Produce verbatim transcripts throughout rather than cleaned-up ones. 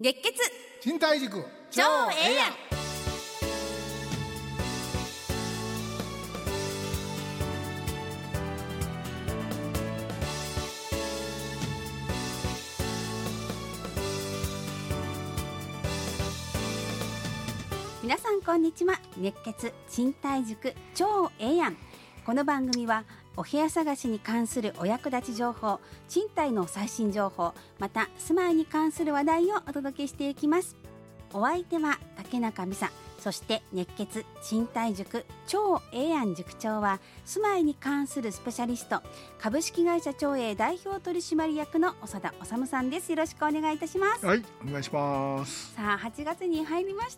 熱血賃貸塾超ええやん。皆さんこんにちは。熱血賃貸塾超ええやん。この番組はお部屋探しに関するお役立ち情報、賃貸の最新情報、また住まいに関する話題をお届けしていきます。お相手は竹中美沙、そして熱血賃貸塾超ええやん塾長は住まいに関するスペシャリスト、株式会社超え代表取締役の長田治さんです。よろしくお願いいたします。 はい、お願いします。 さあはちがつに入りました。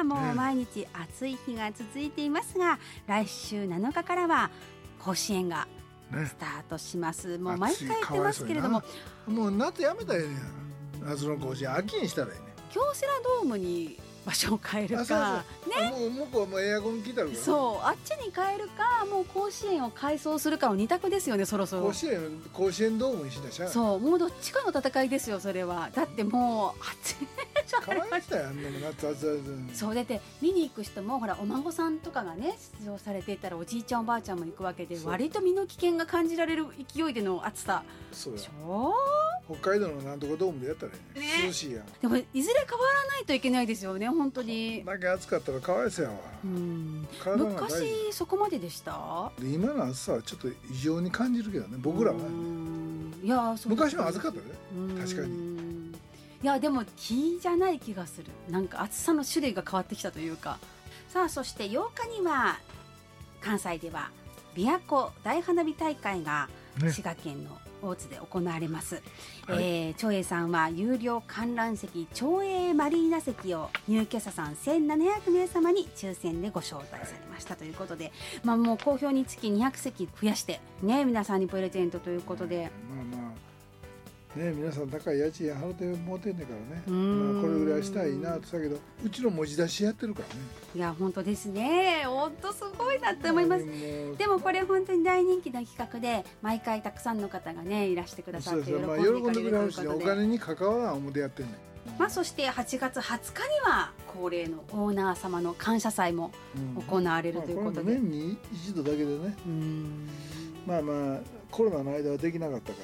もう毎日暑い日が続いていますが、来週なのかからは甲子園がスタートします、ね、もう毎回言ってますけれども、 もう夏やめたらええねん。夏の甲子園秋にしたらええねん。 京セラドームに場所を変えるかね、 もう向こうはもうエアコン効いてるから、ね、 そうあっちに変えるか、もう甲子園を改装するかの二択ですよね。そろそろ甲子園甲子園ドームにしなしゃあない。 そう、もうどっちかの戦いですよそれは。だってもう暑いかわいしたやん。でも夏暑い。 そうだって見に行く人もほらお孫さんとかがね出場されていたらおじいちゃんおばあちゃんも行くわけで、割と身の危険が感じられる勢いでの暑さ。 そうや。 そう北海道のなんとかドームでやったらね、涼しいやん。 でもいずれ変わらないといけないですよね本当に。 だけ暑かったらかわいそうやわ。 うん昔そこまででした。 で今の暑さはちょっと異常に感じるけどね、僕らは。 いやそう昔は暑かったね、確かに。 いやでも気じゃない気がする。なんか暑さの種類が変わってきたというか。さあそしてようかには関西では琵琶湖大花火大会が滋賀県の大津で行われます、ね。えー、長栄さんは有料観覧席長栄マリーナ席を入居者さんせんななひゃくめい様に抽選でご招待されましたということで、まあ、もう好評につきにひゃくせき増やしてね皆さんにプレゼントということで、 まあまあね、皆さん高い家賃払ってもうてんねんからね、まあ、これぐらいしたいなって言ったけど、うちの持ち出しやってるからね。 いや本当ですね。本当すごいなと思います。でもこれ本当に大人気な企画で毎回たくさんの方がねいらしてくださって喜んでくれるということで、 喜んでくれるし、お金に関わらん思ってやってんねん。 まあ、そしてはちがつはつかには恒例のオーナー様の感謝祭も行われるということで、 うんまあ、これも年に一度だけでね、うんまあまあコロナの間はできなかったから、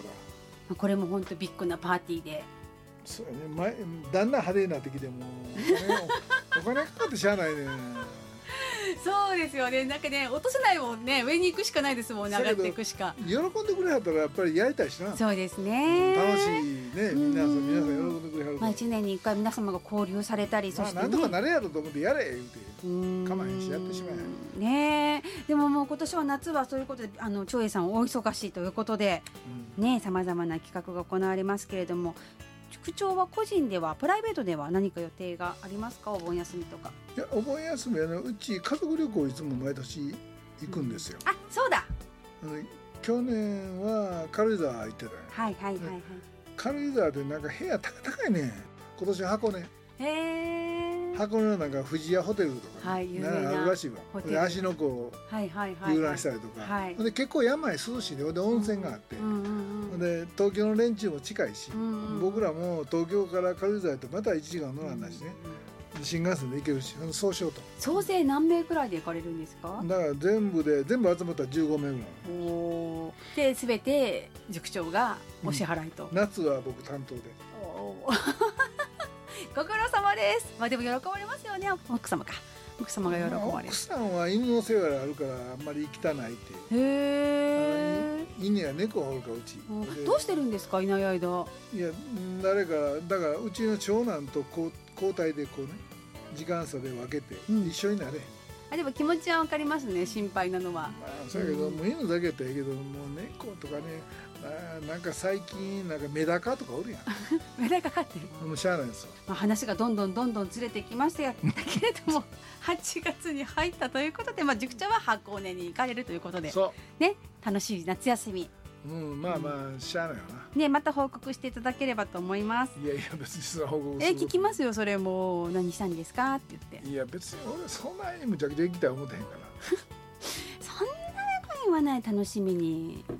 これも本当ビッグなパーティーで。 そうやね、前だんだん派手になってきてもお金お金かかってしゃあないね。 そうですよね。なんかね落とせないもんね。上に行くしかないですもんね。上がっていくしか。 喜んでくれはったらやっぱりやりたいしな。 そうですね、 楽しいね。みんな皆さん喜んでくれはる。 まあ、いちねんにいっかい皆様が交流されたり、そして、ね、 まあ、なんとかなれやろと思ってやれ言うてかまへんしやってしまえね。でももう今年は夏はそういうことであの長栄さん大忙しいということで、うん、ねさまざまな企画が行われますけれども、塾長は個人ではプライベートでは何か予定がありますか？お盆休みとか。 いやお盆休みはね、うち家族旅行いつも毎年行くんですよ、 うん、あそうだ、 去年は軽井沢行ってたよ。 はいはいはいはい。 軽井沢でなんか部屋高いね。今年は箱根、へ箱根のなんか富士屋ホテルとか、ね、はい、有名なあるらしいわ。で芦ノ湖を遊覧したりとか、はいはいはい、で結構山へ涼しいで、で温泉があって、うんうんうん、で東京の連中も近いし、うんうん、僕らも東京から軽井沢とまたいちじかん乗らんだしね、うんうん、新幹線で行けるし、そうしようと。 総勢何名くらいで行かれるんですか？ だから全部で全部集まったらじゅうごめいぐらい。 おで全て塾長がお支払いと、 うん、夏は僕担当で。おご苦労様です。まあでも喜ばれますよね。奥様か奥様が喜ばれる、まあ、 奥さんは犬の世話があるからあんまり汚いって。 へえ。 犬や猫がおるからうち。 どうしてるんですかいない間。 いや誰かだからうちの長男と交代でこうね時間差で分けて一緒になれ、うん、 あでも気持ちは分かりますね、心配なのは。 まあそうやけど、うん、もう犬だけやったらいいけど、もう猫とかね、あなんか最近なんかメダカとかおるやん。 メダカ飼ってる。 もうしゃあないですよ、 まあ、話がどんどんどんどんずれてきましたやったけれどもはちがつに入ったということで、まあ、塾長は箱根に行かれるということで、そうね、楽しい夏休み、 うん、まあまあしゃあないよな、 ね、また報告していただければと思います。 いやいや別にその報告するえ聞きますよ。それも何したんですかって言って。 いや別に俺そんなにむちゃくちゃ行きたい思ってへんからそんなふうに言わない。楽しみに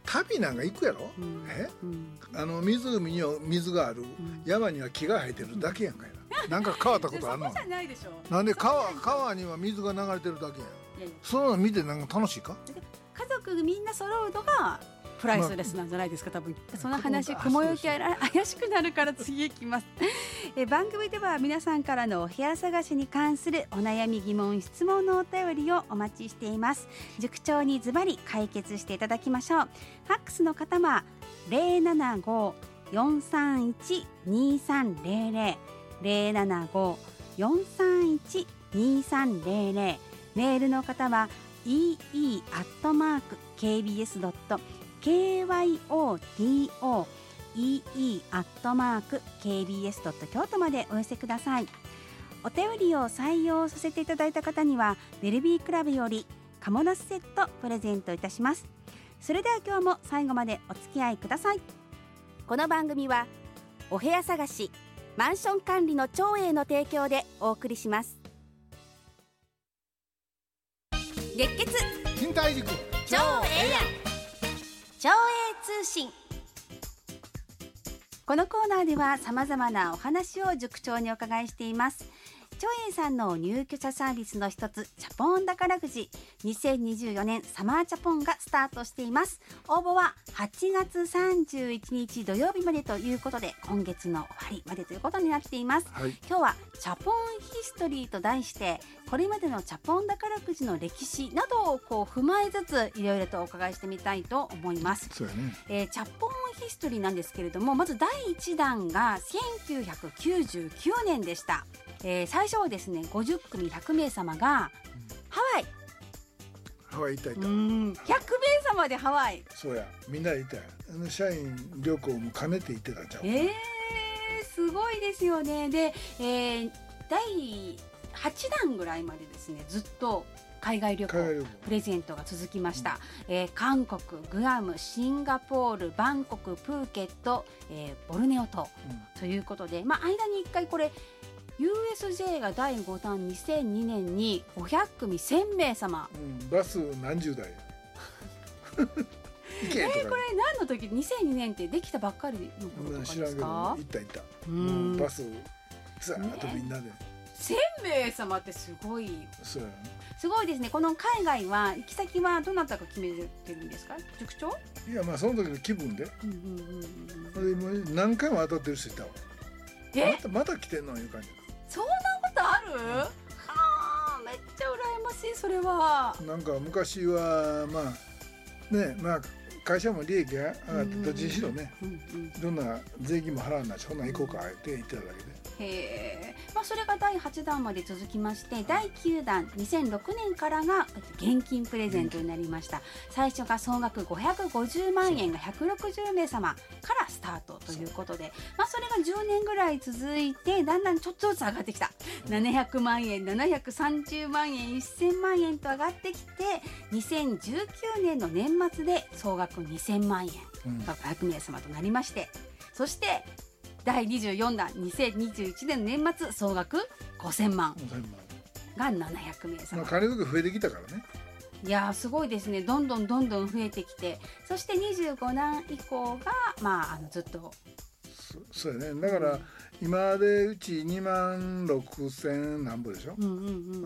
旅なんか行くやろ、うん、え、うん、あの湖には水がある、うん、山には木が生えてるだけやんかいな、うん、なんか変わったことあるの？ そこじゃないでしょ。 なんで川、川には水が流れてるだけやん。いやいや、その見てなんか楽しいか？ 家族みんな揃うのがプライスレスなんじゃないですか、多分。その話雲行き怪しくなるから次行きますえ番組では皆さんからのお部屋探しに関するお悩み疑問質問のお便りをお待ちしています。塾長にズバリ解決していただきましょう。ファックスの方は ゼロななご よんさんいち にさんゼロゼロ ゼロななご よんさんいち にさんゼロゼロ、メールの方は イーイー アットマーク ケービーエス ドット ケーワイオーティーオー イーイー アットマーク ケービーエス ドット 京都までお寄せください。お便りを採用させていただいた方にはベルビークラブよりカモナスセットプレゼントいたします。それでは今日も最後までお付き合いください。この番組はお部屋探しマンション管理の長英の提供でお送りします。熱血賃貸塾長英長英通信。このコーナーではさまざまなお話を塾長にお伺いしています。長英さんの入居者サービスの一つチャポン宝くじにせんにじゅうよねんサマーチャポンがスタートしています。応募ははちがつさんじゅういちにち土曜日までということで、今月の終わりまでということになっています、はい、今日はチャポンヒストリーと題してこれまでのチャポン宝くじの歴史などをこう踏まえつついろいろとお伺いしてみたいと思います。 そうやね、 えー、チャポンヒストリーなんですけれども、まずだいいちだんがせんきゅうひゃくきゅうじゅうきゅうねんでした。えー、最初はですねごじゅっくみひゃくめいさまが、うん、ハワイハワイ行った行ったうんひゃくめいさまでハワイ、 そうや、みんなで行ったやん。社員旅行も兼ねて行ってたんちゃう。 えー、すごいですよね。で、えー、だいはちだんぐらいまでですねずっと海外旅行プレゼントが続きました、うん、えー、韓国、グアム、シンガポール、バンコク、プーケット、えー、ボルネオ島、うん、ということで、まあ、間にいっかいこれ ユーエスジェー がだいごだんにせんにねんにごひゃくくみせんめいさま、 うん、バス何十台えー、これ何の時にせんにねんってできたばっかりの頃とかですか？知らんけど行った行った、うん、バスずーっとみんなで、ね、 せんめいさまってすごい、 そうやね、 すごいですね。この海外は行き先はどなたが決めてるんですか、塾長？ いや、まあその時の気分で、うんうんうんうん、で何回も当たってる人いたわ。え、またまた来てんのいう感じ。 そんなことある？うん、はあ、めっちゃ羨ましい。それはなんか昔はまあね、まあ会社も利益が上がってどっちにしろね、うんうん、どんな税金も払わないし、そんなん行こうかって言ってただけで。 へー、まあ、それがだいはちだんまで続きまして、だいきゅうだんにせんろくねんからが現金プレゼントになりました、うん、最初が総額ごひゃくごじゅうまんえんがひゃくろくじゅうめいさまからスタートということで、まあ、それがじゅうねんぐらい続いてだんだんちょっとずつ上がってきた、うん、ななひゃくまんえん、ななひゃくさんじゅうまんえん、せんまんえんと上がってきて、にせんじゅうきゅうねんの年末で総額にせんまんえんがごひゃくめいさまとなりまして、そしてだいにじゅうよんだんにせんにじゅういちねんの年末総額ごせんまんがななひゃくめいさま、 まあ、金額増えてきたからね。 いやすごいですね。どんどんどんどん増えてきて、そしてにじゅうごだん以降が、まあ、あのずっとそ, そうやね。だから、うん、今でうちにまんろくせんなんぼでしょ、うんうんうん、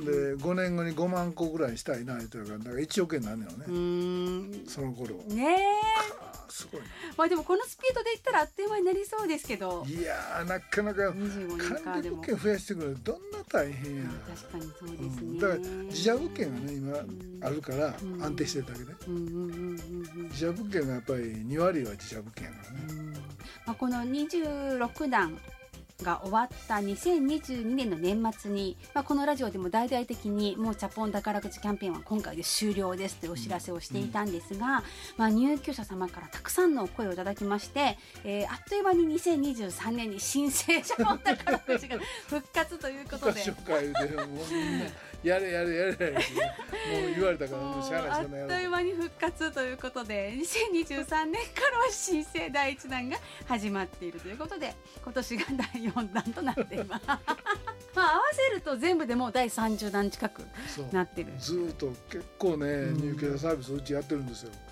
でごねんごにごまんこぐらいしたいなというから、だからいちおくえんなんねんよね、うーん、その頃ねえ、 すごいな。 まあでもこのスピードでいったらあっという間になりそうですけど、 いやなかなか管理物件増やしてくるどんな大変や。 確かにそうですね、うん、 だから自社物件がね今あるから安定してるだけで、自社物件がやっぱりにわりは自社物件やからね、うん、 まあ、このにじゅうろくだんが終わったにせんにじゅうにねんの年末に、まあ、このラジオでも大々的にもうチャポン宝くじキャンペーンは今回で終了ですというお知らせをしていたんですが、うん、まあ、入居者様からたくさんのお声をいただきまして、えー、あっという間ににせんにじゅうさんねんに新生チャポン宝くじが復活ということで初回でもうみんなやれやれやれやれもう言われたからもうしゃあない、そんなやあっという間に復活ということでにせんにじゅうさんねんからは新生だいいちだんが始まっているということで、今年がだいよんだんとなっていますまあ合わせると全部でもうだいさんじゅうだん近くなってる。 ずっと結構ね、うん、入居者サービスうちやってるんですよ。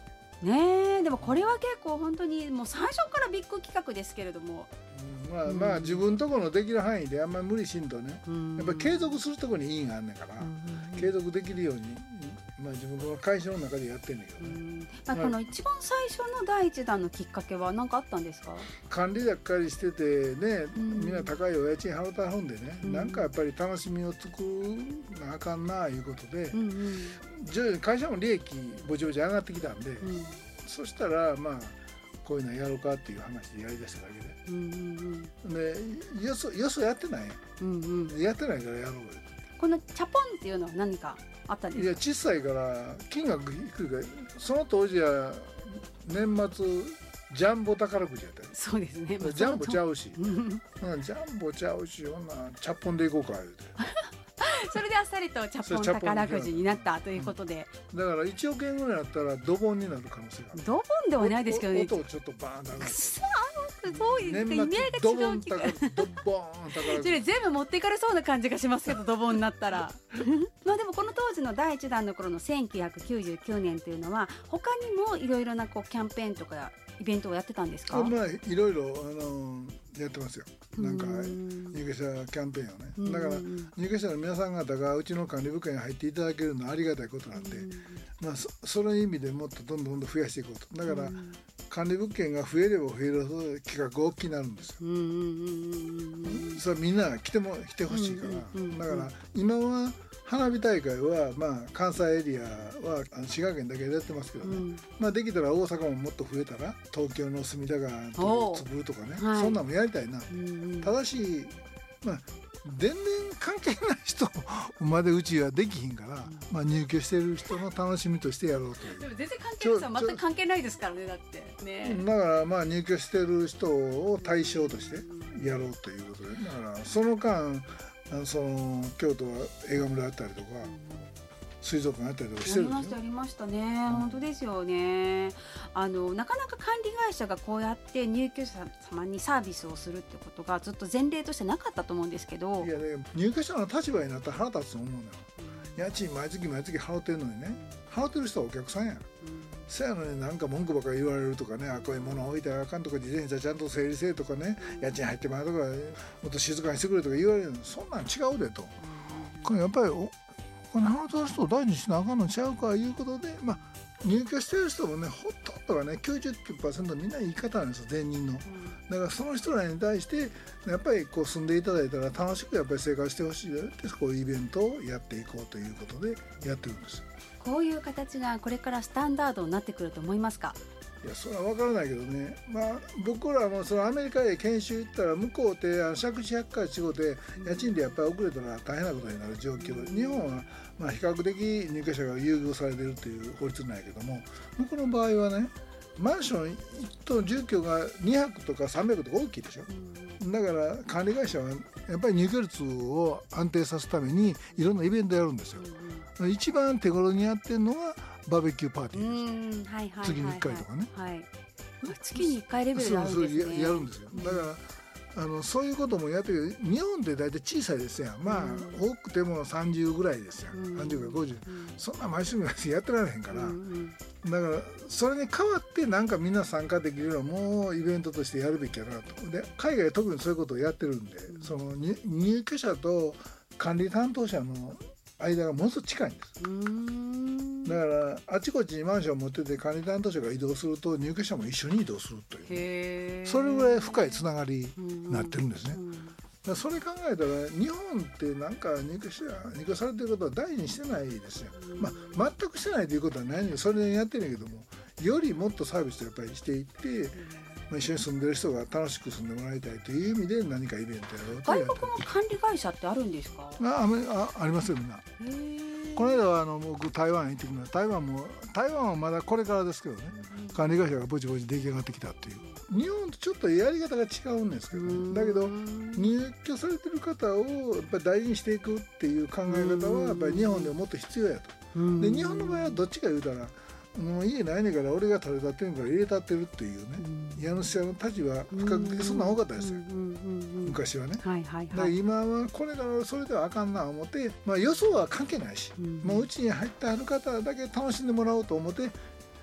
ねえ、でもこれは結構本当にもう最初からビッグ企画ですけれども、 うん、まあまあ自分とこのできる範囲であんまり無理しんとね、うん、やっぱり継続するところに意義があんねんから、うん、継続できるように、まあ、自分の会社の中でやってんねんけどね、うんまあ、この一番最初の第一弾のきっかけは何かあったんですか？ 管理ばっかりしててね、うん、みんな高いお家賃払うたはんでね、うん、なんかやっぱり楽しみを作らなあかんなあいうことで、うんうん、徐々に会社も利益ぼちぼち上がってきたんで、うん、そしたらまあこういうのやろうかっていう話でやりだしただけで、うんうんうん、でよそよそやってない、うんうん、やってないからやろうよ。 このチャポンっていうのは何かあったんですか？ いや小さいから金額低いから、その当時は年末ジャンボ宝くじやったよ。 そうですね、まあ、 ジャンボちゃうし、うん、ジャンボちゃうし、ほんなチャッポンでいこうか言うてそれであっさりとチャッポン宝くじになったということで、 うん、だからいちおくえんぐらいだったらドボンになる可能性がある。 ドボンではないですけどね、 音をちょっとバーンと上がる。 そういう意味合いが違う気が、ドボン宝くじ全部持っていかれそうな感じがしますけどドボンになったらまあでもこの当時のだいいちだんの頃のせんきゅうひゃくきゅうじゅうきゅうねんというのは他にもいろいろなこうキャンペーンとかイベントをやってたんですか？ まあいろいろあのやってますよ。なんか入居者キャンペーンをね。だから入居者の皆さん方がうちの管理部会に入っていただけるのはありがたいことなんで、まあ そ, その意味でもっとどんどんどんどん増やしていこうと。だから管理物件が増えれば増えるほど企画が大きくなるんですよ。うんうんうんうん、それはみんな来ても来てほしいから、うんうんうん、だから今は花火大会はまあ関西エリアは滋賀県だけでやってますけどね、うん、まあできたら大阪ももっと増えたら東京の隅田川とつぶるとかね、はい、そんなのもやりたいな、うんうん、ただしまあ全然関係ない人までうちはできひんから、うんまあ、入居してる人の楽しみとしてやろうという。 でも全然関係ない人は全く関係ないですからね、だってね。 だからまあ入居してる人を対象としてやろうということで、だからその間その京都は映画村あったりとか、うん水族館あったりとかしてるんですよ。 ありましたありましたね、うん、本当ですよね。あのなかなか管理会社がこうやって入居者様にサービスをするってことがずっと前例としてなかったと思うんですけど、 いや、ね、入居者の立場になったら腹立つと思うのよ、うん、家賃毎月毎月払ってるのにね、払ってる人はお客さんやん、うん、そやのになんか文句ばっかり言われるとかね、あこういうもの置いてあかんとか、自転車ちゃんと整理せえとかね、家賃入ってまうとか、もっと静かにしてくれとか言われるの、そんなん違うでと、うん、これやっぱりおこの払ってる人を大事にしなあかんのちゃうかいうことで、まあ、入居してる人もねほとんどがね きゅうじゅっパーセント みんないい方なんですよ、全人の、うん、だからその人らに対してやっぱりこう住んでいただいたら楽しくやっぱり生活してほしいよってこういうイベントをやっていこうということでやってるんです。 こういう形がこれからスタンダードになってくると思いますか？ いやそれは分からないけどね、まあ、僕らもそのアメリカへ研修行ったら向こうって借地百回仕事で家賃でやっぱり遅れたら大変なことになる状況、うん、日本はまあ比較的入居者が優遇されてるっていう法律なんやけども、向こうの場合はねマンションいっ棟住居がにひゃくとかさんびゃくとか大きいでしょ、うん、だから管理会社はやっぱり入居率を安定させるためにいろんなイベントやるんですよ、うん、一番手頃にやってるのはバーベキューパーティーです、はいはいはいはい、月にいっかいとかね、はい、 月にいっかいレベルであるんですね。 そうそうやるんですよ。だから、うん、あのそういうこともやってるけど、日本って大体小さいですやん、まあ、うん、多くてもさんじゅうぐらいですやん、うん、さんじゅうからごじゅう、うん、そんな毎週毎週やってられへんから、うんうん、だからそれに代わってなんかみんな参加できるようなもうイベントとしてやるべきやなと。で海外は特にそういうことをやってるんで、うん、その入居者と管理担当者の間がものすごく近いんです。うーんだからあちこちにマンションを持ってて管理担当者が移動すると入居者も一緒に移動するという、へーそれぐらい深いつながりになってるんですね。だからそれ考えたら日本ってなんか入居者入居されてることは大事にしてないですよ。まあ全くしてないということはないのでそれでやってるんやけども、よりもっとサービスをやっぱりしていって、まあ、一緒に住んでる人が楽しく住んでもらいたいという意味で何かイベントやろうとやってる。 外国の管理会社ってあるんですか？ あ あ, あ, ありますよみんな。この間はあの僕台湾行ってきました。台湾も台湾はまだこれからですけどね、うん、管理会社がぼちぼち出来上がってきたっていう。日本とちょっとやり方が違うんですけど、ね、だけど入居されてる方をやっぱり大事にしていくっていう考え方はやっぱり日本でももっと必要やと。で日本の場合はどっちか言うたらもう家ないねんから俺が取れたってんから入れたってるっていうね、家主者の立場比較的そんな多かったですよ、昔はね、はいはいはい、だから今はこれからそれではあかんな思って、まあ、よそは関係ないし、うん、もううちに入ってある方だけ楽しんでもらおうと思って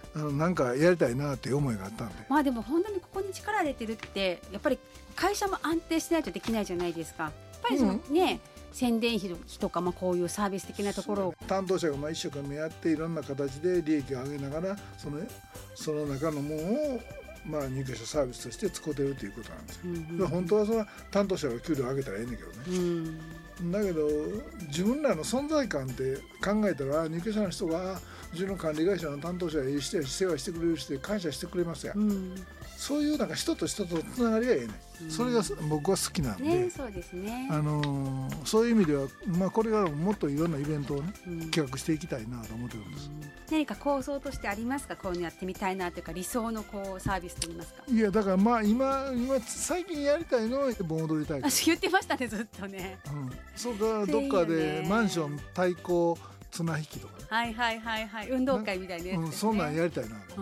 あのなんかやりたいなっていう思いがあったんで。 まあでも本当にここに力入れてるってやっぱり会社も安定しないとできないじゃないですか。やっぱりそのね、うん、宣伝費とか、まあこういうサービス的なところを担当者がまあ一生懸命やっていろんな形で利益を上げながらその、その中のものをまあ入居者サービスとして使ってるということなんですよ、うんうん、本当はその担当者が給料上げたらええねんけどね、うん、だけど自分らの存在感って考えたら入居者の人がうちの管理会社の担当者がいい人や世話してくれる人で感謝してくれますや、うん、そういうなんか人と人とつながりがええねん、うん、それが僕は好きなんで、 ね、そうですね、 あのー、そういう意味では、まあ、これからももっといろんなイベントをね、うん、企画していきたいなと思ってるんです、うん、 何か構想としてありますか？こういうのやってみたいなというか理想のこうサービスといいますか。 いやだからまあ 今, 今最近やりたいのは盆踊り大会。 言ってましたねずっとね、 うん、そうかどっかでマンション対抗綱引きとかね、 はいはいはいはい、運動会みたいなやつですね、 うん、そんなんやりたいなと。 うん、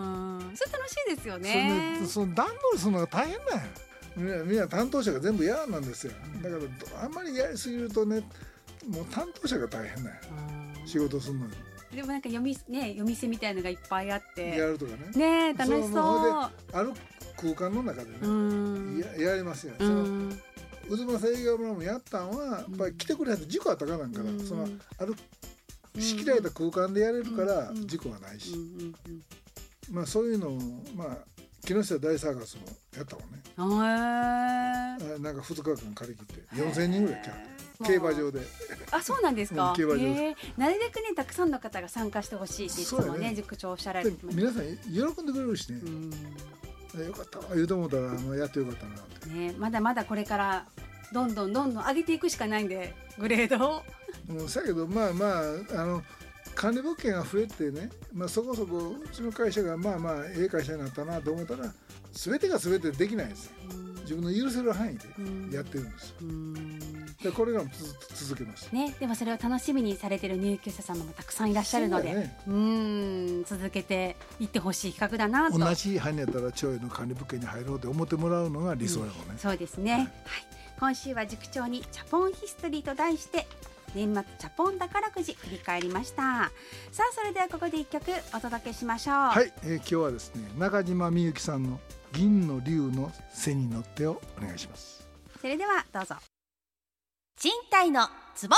それ楽しいですよね。 それね、その段取りするのが大変だよ。みんな、みんな担当者が全部嫌なんですよ。だからあんまりやりすぎるとね、もう担当者が大変だよ、仕事するのに。 でもなんか読み、ね、夜店みたいのがいっぱいあってやるとかね、ね楽しそう。 そうある空間の中でね や, やりますよ。その渦政営業村もやったんはやっぱり来てくれないと事故あったかなんから、そのある仕切られた空間でやれるから事故はないし、まあそういうのをまあ木下大サーカスもやったもんね。なんかふつかかん借り切ってよんせんにんぐらい来た競馬場で。 あ、そうなんですか。 競馬場でなるべくねたくさんの方が参加してほしいっていつもね塾長おっしゃられて、 皆さん喜んでくれるしね、よかった言うと思ったらやってよかったなって、 ね、まだまだこれからどんどんどんどん上げていくしかないんでグレードを。 もうさけどまあまああの管理物件が増えてね、まあ、そこそこうちの会社がまあまあええ会社になったなと思ったら全てが全てできないですよ。自分の許せる範囲でやってるんですよ。でこれがずっと続けます、 ね、でもそれを楽しみにされてる入居者様もたくさんいらっしゃるので、う、ね、うーん続けていってほしい企画だなと。 同じ範囲やったら町営の管理物件に入ろうと思ってもらうのが理想やろうね、 うん、そうですね、はいはい、今週は塾長にチャポンヒストリーと題して年末チャポン宝くじ振り返りました。さあそれではここで一曲お届けしましょう。 はい、えー、今日はですね中島みゆきさんの銀の竜の背に乗ってをお願いします。 それではどうぞ。賃貸のツボ。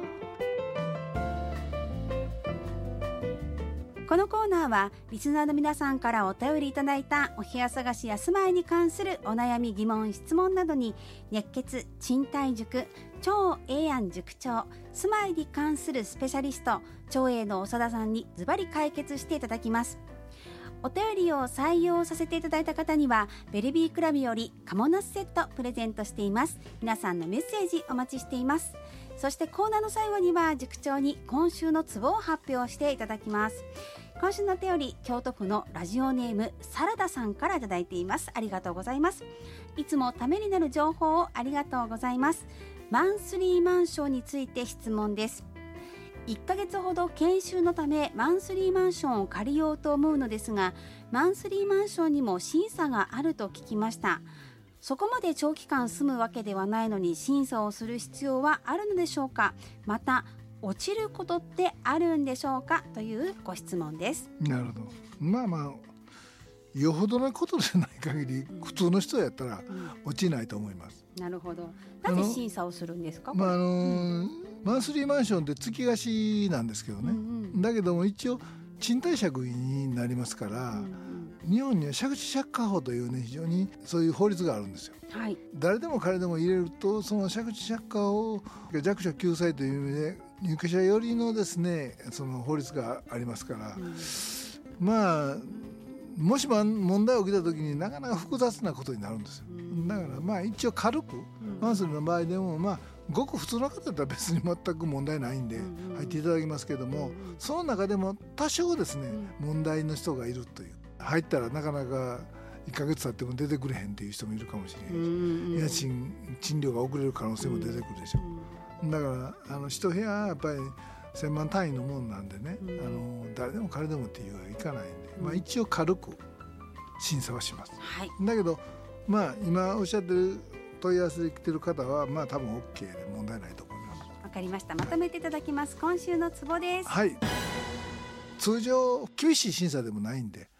このコーナーはリスナーの皆さんからお便りいただいたお部屋探しや住まいに関するお悩み疑問質問などに熱血賃貸塾超ええやん塾長住まいに関するスペシャリスト超えの長田さんにズバリ解決していただきます。お便りを採用させていただいた方にはベルビークラブよりカモナスセットプレゼントしています。皆さんのメッセージお待ちしています。そしてコーナーの最後には塾長に今週のツボを発表していただきます。今週のお便り京都府のラジオネームサラダさんからいただいています。ありがとうございます。いつもためになる情報をありがとうございます。マンスリーマンションについて質問です。いっかげつほど研修のためマンスリーマンションを借りようと思うのですが、マンスリーマンションにも審査があると聞きました。そこまで長期間住むわけではないのに審査をする必要はあるのでしょうか。また落ちることってあるんでしょうかというご質問です。 なるほど。まあまあよほどのことでない限り、うん、普通の人やったら落ちないと思います、 うん、なるほど。なぜ審査をするんですか。 まああのーうん、マンスリーマンションって月貸しなんですけどね、うんうん、だけども一応賃貸借になりますから、うんうん、日本には借地借家法というね非常にそういう法律があるんですよ、はい、誰でも彼でも入れるとその借地借家法弱者救済という意味で入居者寄りのですねその法律がありますから、うん、まあもしも問題が起きた時になかなか複雑なことになるんですよ、うん、だからまあ一応軽く、うん、マンスリーの場合でもまあごく普通の方だったら別に全く問題ないんで入っていただきますけども、うん、その中でも多少ですね、うん、問題の人がいるという入ったらなかなかいっかげつ経っても出てくれへんっていう人もいるかもしれないし、うん、家賃賃料が遅れる可能性も出てくるでしょう、うん、だからあの一部屋やっぱりせんまん単位のもんなんでね、うん、あの誰でも彼でもっていうのはいかないんで、うんまあ、一応軽く審査はします、はい、だけどまあ今おっしゃってる問い合わせで来てる方はまあ多分 OK で問題ないと思います。 わかりました。まとめていただきます、はい、今週のツボです。 はい、通常厳しい審査でもないんで、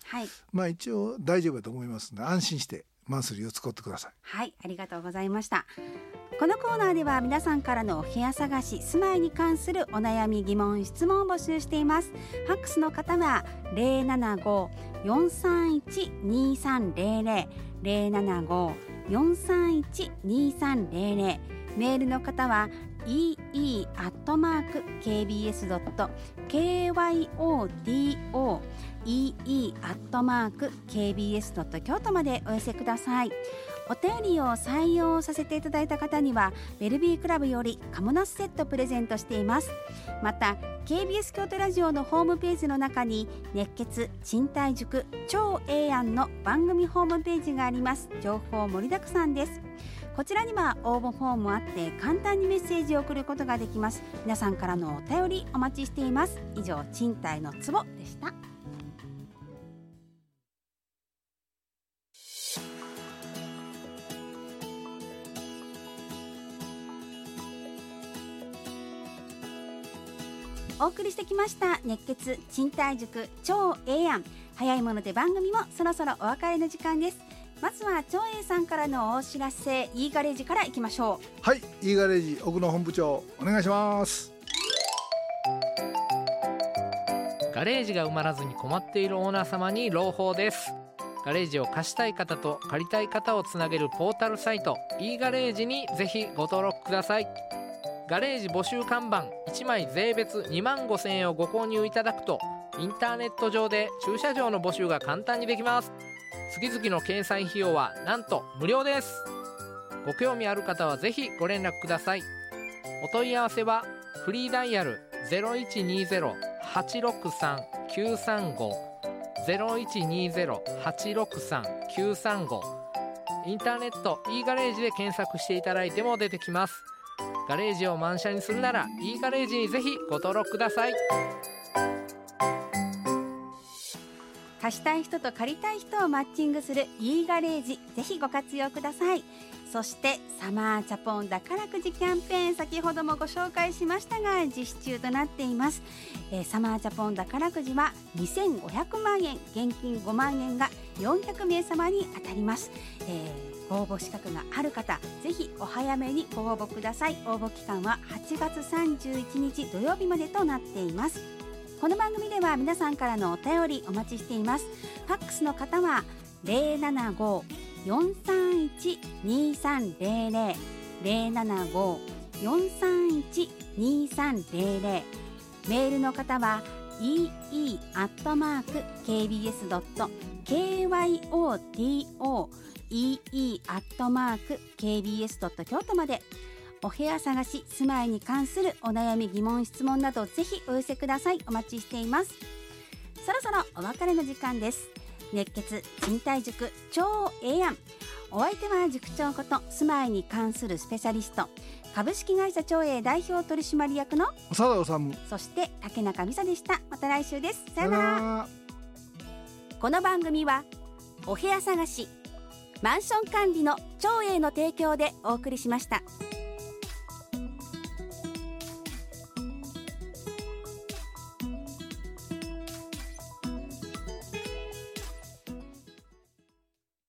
はい、 まあ一応大丈夫だと思いますので安心してマンスリーを使ってください。 はい、ありがとうございました。このコーナーでは皆さんからのお部屋探し、住まいに関するお悩み、疑問、質問を募集しています。ファックスの方は ゼロななご よんさんいち にさんゼロゼロ ゼロななご よんさんいち にさんゼロゼロ、メールの方は イーイー アットマーク ケービーエス ドット ケーワイオーディーオー イーイー アットマーク ケービーエス ドット 京都までお寄せください。お便りを採用させていただいた方にはベルビークラブよりカモナスセットプレゼントしています。また ケービーエス 京都ラジオのホームページの中に熱血賃貸塾超ええやんの番組ホームページがあります。情報盛りだくさんです。こちらには応募フォームもあって簡単にメッセージを送ることができます。皆さんからのお便りお待ちしています。以上、賃貸のツボでした。お送りしてきました熱血賃貸塾超ええやん。早いもので番組もそろそろお別れの時間です。まずは超ええさんからのお知らせ、いいガレージからいきましょう。はい、いいガレージ奥野本部長お願いします。 ガレージが埋まらずに困っているオーナー様に朗報です。ガレージを貸したい方と借りたい方をつなげるポータルサイト e ガレージにぜひご登録ください。ガレージ募集看板いちまい税別にまんごせんえんをご購入いただくとインターネット上で駐車場の募集が簡単にできます。月々の掲載費用はなんと無料です。ご興味ある方はぜひご連絡ください。お問い合わせはフリーダイヤル ゼロいちにゼロ はちろくさん きゅうさんご ゼロいちにゼロ はちろくさん きゅうさんご、インターネット e ガレージで検索していただいても出てきます。ガレージを満車にするなら e ガレージにぜひご登録ください。 貸したい人と借りたい人をマッチングする e ガレージ、ぜひご活用ください。そしてサマーチャポン宝くじキャンペーン、先ほどもご紹介しましたが実施中となっています。えー、サマーチャポン宝くじはにせんごひゃくまんえん、現金ごまんえんがよんひゃくめい様に当たります。えー、ご応募資格がある方ぜひお早めにご応募ください。応募期間ははちがつさんじゅういちにち土曜日までとなっています。この番組では皆さんからのお便りお待ちしています。ファックスの方は ゼロななご よんさんいち にさんゼロゼロ ゼロななご よんさんいち にさんゼロゼロ、メールの方は イーイー アットマーク ケービーエス ドット ケーワイオーディーオー イーイー アットマーク ケービーエス ドット 京都まで。お部屋探し、住まいに関するお悩み、疑問、質問などぜひお寄せください。お待ちしています。そろそろお別れの時間です。熱血賃貸塾超ええやん。お相手は塾長こと住まいに関するスペシャリスト、株式会社超え代表取締役の長田治、 そして竹中美沙でした。また来週です。さよなら。この番組はお部屋探し、マンション管理の超えの提供でお送りしました。